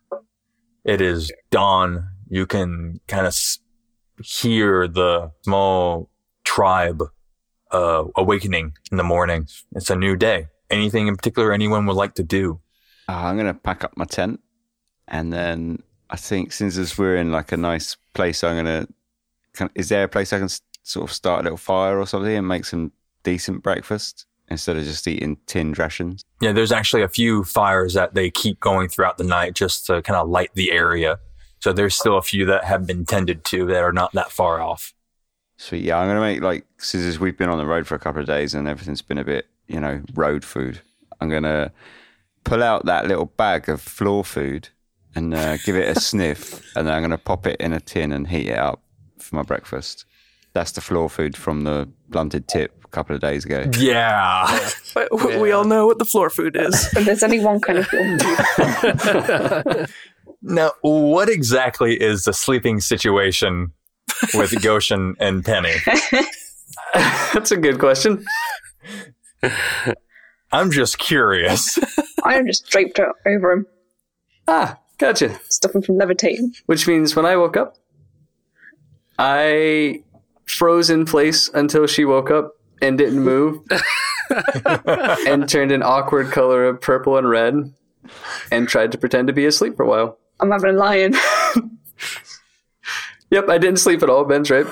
It is dawn. You can kind of hear the small tribe awakening in the morning. It's a new day. Anything in particular anyone would like to do? I'm going to pack up my tent, and then I think since we're in like a nice place, I'm going to... Is there a place I can sort of start a little fire or something and make some decent breakfast instead of just eating tinned rations? Yeah, there's actually a few fires that they keep going throughout the night just to kind of light the area. So there's still a few that have been tended to that are not that far off. Sweet. Yeah, I'm going to make, since we've been on the road for a couple of days and everything's been a bit, road food, I'm going to pull out that little bag of floor food and give it a sniff, and then I'm going to pop it in a tin and heat it up for my breakfast. That's the floor food from the blunted tip a couple of days ago. Yeah. We all know what the floor food is. But there's only one kind of floor food. Now, what exactly is the sleeping situation with Goshen and Penny? That's a good question. I'm just curious. I am just draped over him, Ah, gotcha. stopping from levitating. Which means when I woke up, I froze in place until she woke up and didn't move and turned an awkward color of purple and red and tried to pretend to be asleep for a while. I'm having a lion. Yep, I didn't sleep at all. Ben's right.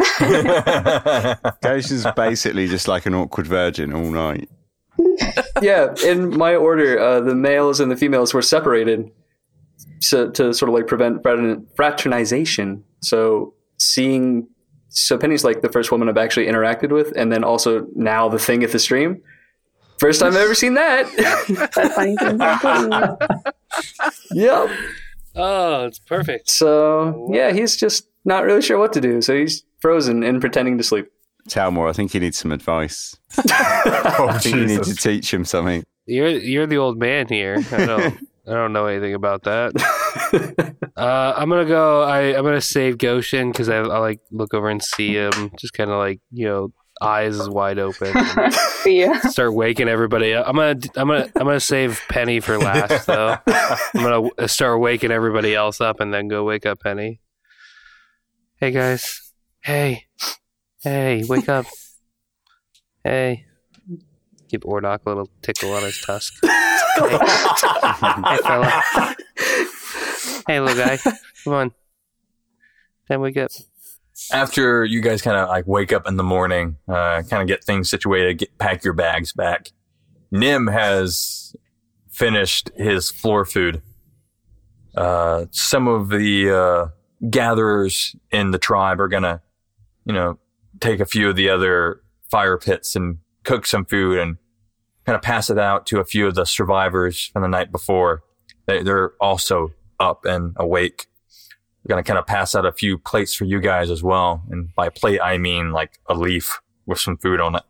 Goshen's basically just like an awkward virgin all night. Yeah, in my order, the males and the females were separated to sort of like prevent fraternization. So Penny's like the first woman I've actually interacted with, and then also now the thing at the stream. First time I've ever seen that. That's funny thing. Yep. Oh, it's perfect. So yeah, he's just not really sure what to do. So he's frozen and pretending to sleep. Talmor, I think he needs some advice. I think you need to teach him something. You're the old man here. I don't know anything about that. I'm gonna go. I'm gonna save Goshen because I like look over and see him, just kind of like eyes wide open. Yeah. Start waking everybody up. I'm gonna save Penny for last though. I'm gonna start waking everybody else up and then go wake up Penny. Hey guys. Hey, wake up. Hey. Give Ordok a little tickle on his tusk. Hey fella. Hey little guy. Come on. Time wake up. After you guys kind of like wake up in the morning, kind of get things situated, pack your bags back, Nim has finished his floor food. Some of the gatherers in the tribe are gonna, take a few of the other fire pits and cook some food and kind of pass it out to a few of the survivors from the night before. They're also up and awake. We're going to kind of pass out a few plates for you guys as well. And by plate, I mean like a leaf with some food on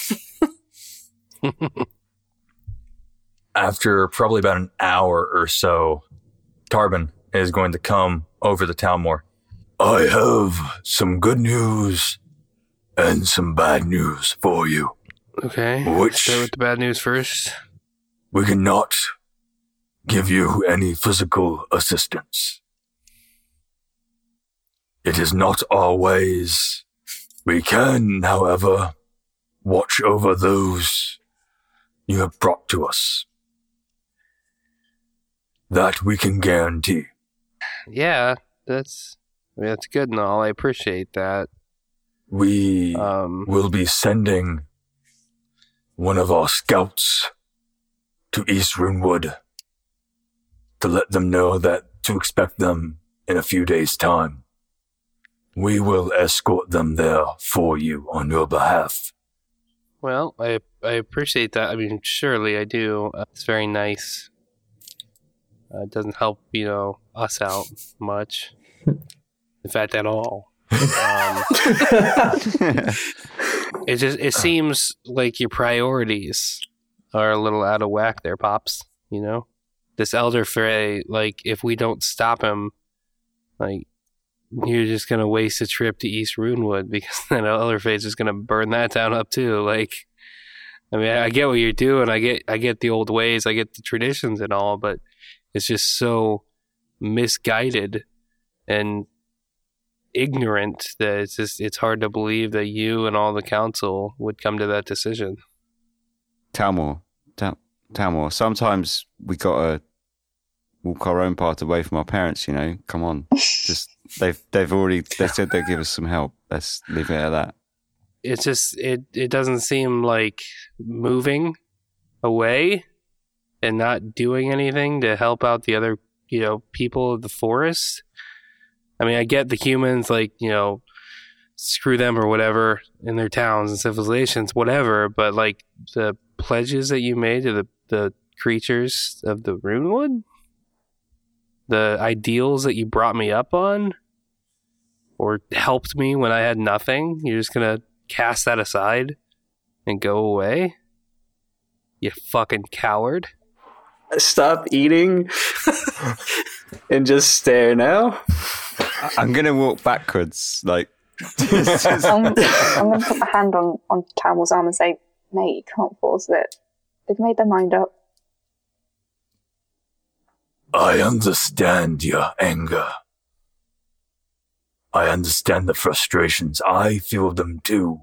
it. After probably about an hour or so, Tarbin is going to come over to Talmor. I have some good news and some bad news for you. Okay. Which Start with the bad news first. we cannot give you any physical assistance. It is not our ways. We can, however, watch over those you have brought to us. That we can guarantee. Yeah, that's good and all. I appreciate that. We will be sending one of our scouts to East Runewood to let them know that to expect them in a few days' time. We will escort them there for you on your behalf. Well, I appreciate that. I mean, surely I do. It's very nice. It doesn't help, us out much. In fact, at all. It seems like your priorities are a little out of whack there, Pops. This Elder Frey, like, if we don't stop him, like, you're just going to waste a trip to East Runewood because then Elder Frey's just going to burn that town up too. Like, I mean, I get what you're doing. I get the old ways. I get the traditions and all, but it's just so misguided and ignorant that it's hard to believe that you and all the council would come to that decision. Talmor, sometimes we gotta walk our own path away from our parents. Come on, just they said they'd give us some help. Let's leave it at that. It's just it doesn't seem like moving away and not doing anything to help out the other people of the forest. I mean, I get the humans, like, screw them or whatever in their towns and civilizations, whatever. But, like, the pledges that you made to the creatures of the Runewood, the ideals that you brought me up on or helped me when I had nothing, you're just going to cast that aside and go away? You fucking coward. stop eating and just stare now? I'm going to walk backwards, like... I'm going to put my hand on Talmor's arm and say, mate, you can't force it. They've made their mind up. I understand your anger. I understand the frustrations. I feel them too.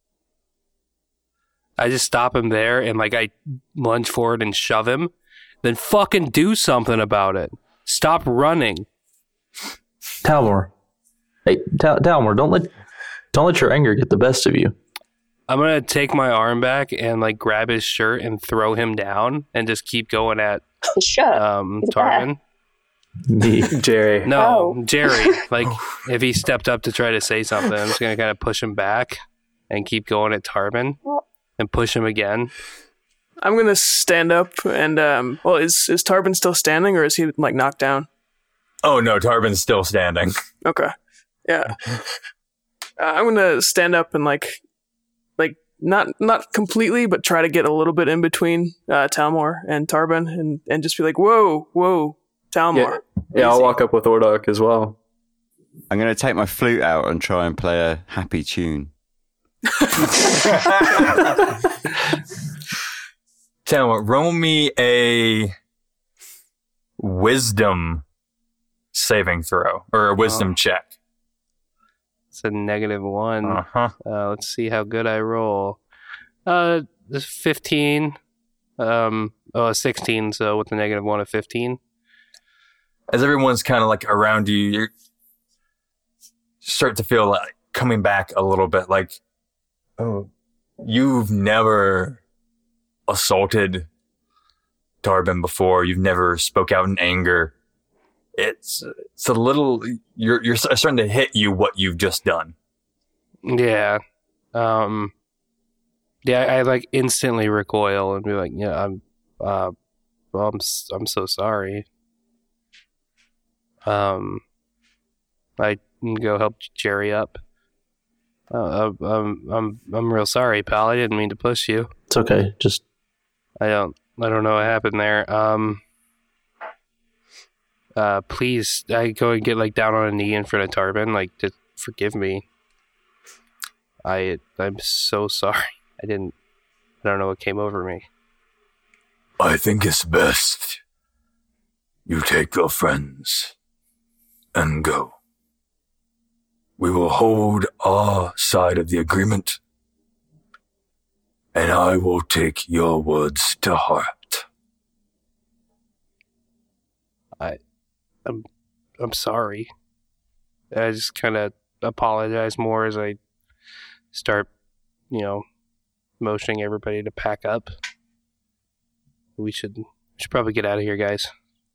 I just stop him there and like I lunge forward and shove him. Then fucking do something about it. Stop running. Talmor. Hey, Talmor, don't let your anger get the best of you. I'm gonna take my arm back and like grab his shirt and throw him down and just keep going at His shirt. Tarvin. Jerry. No, Jerry. Like if he stepped up to try to say something, I'm just gonna kind of push him back and keep going at Tarvin and push him again. I'm gonna stand up and is Tarvin still standing or is he like knocked down? Oh no, Tarvin's still standing. Okay. Yeah. I'm gonna stand up and like not completely, but try to get a little bit in between Talmor and Tarvin and just be like, whoa, Talmor. Yeah, I'll walk up with Ordok as well. I'm going to take my flute out and try and play a happy tune. Talmor, roll me a wisdom saving throw, or a wisdom check. It's a -1. Uh-huh. Let's see how good I roll. This 15. 16, so with the -1 of 15. As everyone's kind of like around you, you start to feel like coming back a little bit, like, oh, you've never assaulted Tarvin before. You've never spoke out in anger. It's a little, you're starting to hit you what you've just done. Yeah. I like instantly recoil and be like, yeah, I'm so sorry. I can go help Jerry up. I'm real sorry, pal. I didn't mean to push you. It's okay. Just I don't know what happened there. Please, I go and get like down on a knee in front of Tarvin, like, to forgive me. I'm so sorry. I don't know what came over me. I think it's best you take your friends and go. We will hold our side of the agreement, and I will take your words to heart. I'm sorry. I just kind of apologize more as I start, motioning everybody to pack up. We should probably get out of here, guys.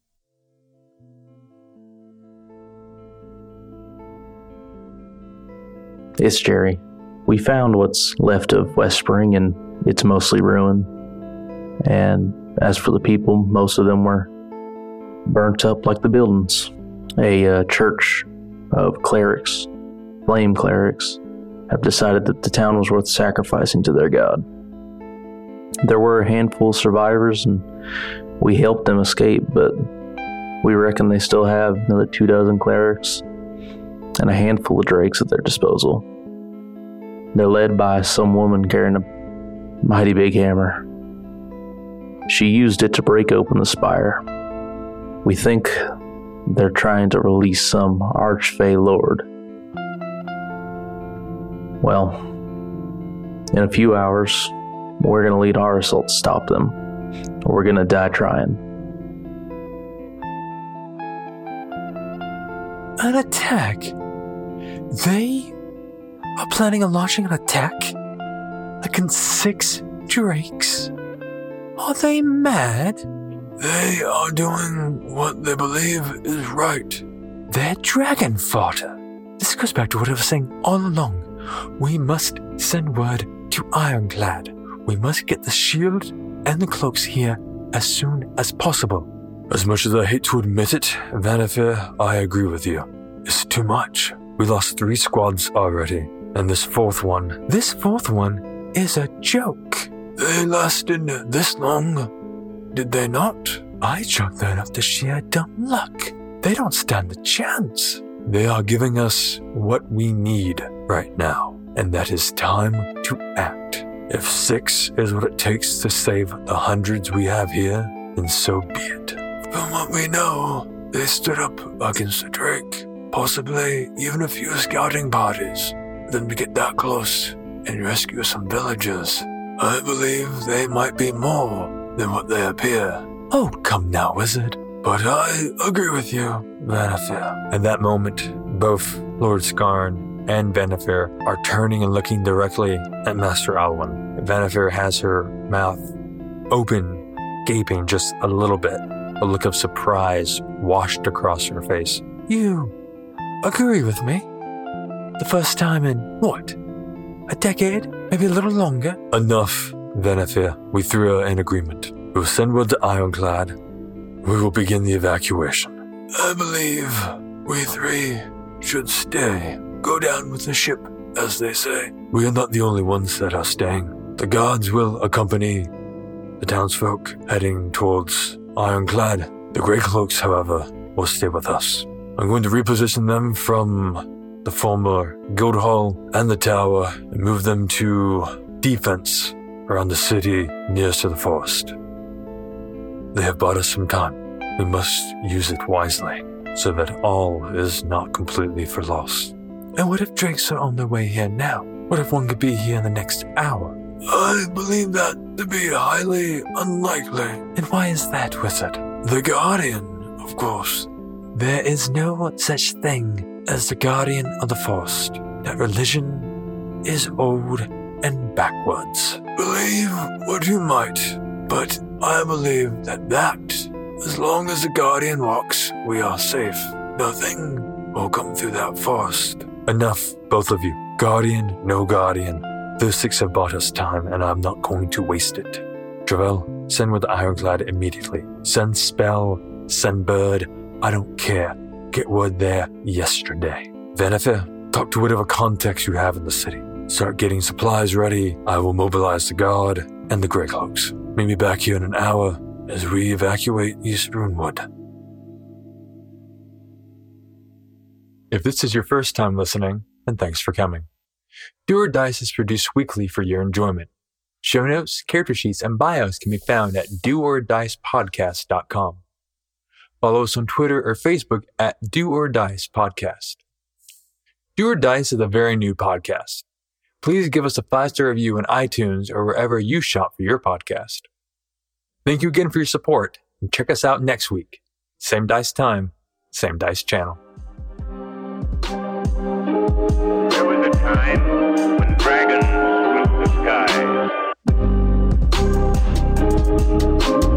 It's Jerry. We found what's left of Westspring, and it's mostly ruined. And as for the people, most of them were burnt up like the buildings. A church of clerics, flame clerics, have decided that the town was worth sacrificing to their god. There were a handful of survivors, and we helped them escape, but we reckon they still have another 24 clerics and a handful of drakes at their disposal. They're led by some woman carrying a mighty big hammer. She used it to break open the spire. We think they're trying to release some Archfey Lord. Well, in a few hours, we're going to lead our assault to stop them. We're going to die trying. An attack? They are planning on launching an attack against 6 drakes? Are they mad? They are doing what they believe is right. They're dragon fodder. This goes back to what I was saying all along. We must send word to Ironclad. We must get the shield and the cloaks here as soon as possible. As much as I hate to admit it, Vanifir, I agree with you. It's too much. We lost 3 squads already, and this fourth one is a joke. They lasted this long, did they not? I chalk that up to sheer dumb luck. They don't stand a chance. They are giving us what we need right now, and that is time to act. If 6 is what it takes to save the hundreds we have here, then so be it. From what we know, they stood up against the Drake, possibly even a few scouting parties. For them to get that close and rescue some villagers, I believe they might be more than what they appear. Oh, come now, wizard. But I agree with you, Vanafair. At that moment, both Lord Skarn and Vanafair are turning and looking directly at Master Alwyn. Vanafair has her mouth open, gaping just a little bit. A look of surprise washed across her face. You agree with me? The first time in, what? A decade? Maybe a little longer? Enough, Vanafair. We threw an agreement. We'll send word to Ironclad. We will begin the evacuation. I believe we 3 should stay. Go down with the ship, as they say. We are not the only ones that are staying. The guards will accompany the townsfolk heading towards Ironclad. The Grey Cloaks, however, will stay with us. I'm going to reposition them from the former guild hall and the tower and move them to defense around the city nearest to the forest. They have bought us some time. We must use it wisely so that all is not completely for loss. And what if drakes are on their way here now? What if one could be here in the next hour? I believe that to be highly unlikely. And why is that, wizard? The Guardian, of course. There is no such thing as the Guardian of the Forest. That religion is old and backwards. Believe what you might, but I believe that as long as the Guardian walks, we are safe. Nothing will come through that forest. Enough, both of you. Guardian, no Guardian. Those 6 have bought us time, and I'm not going to waste it. Travel, send with the Ironclad immediately. Send spell, send bird, I don't care. Get word there yesterday. Vanafair, talk to whatever contacts you have in the city. Start getting supplies ready. I will mobilize the guard and the Grey Cloaks. Meet me back here in an hour as we evacuate East Runewood. If this is your first time listening, then thanks for coming. Do or Dice is produced weekly for your enjoyment. Show notes, character sheets, and bios can be found at doordicepodcast.com. Follow us on Twitter or Facebook at Do or Dice Podcast. Do or Dice is a very new podcast. Please give us a 5-star review on iTunes or wherever you shop for your podcast. Thank you again for your support, and check us out next week. Same dice time, same dice channel. There was a time when dragons ruled the sky.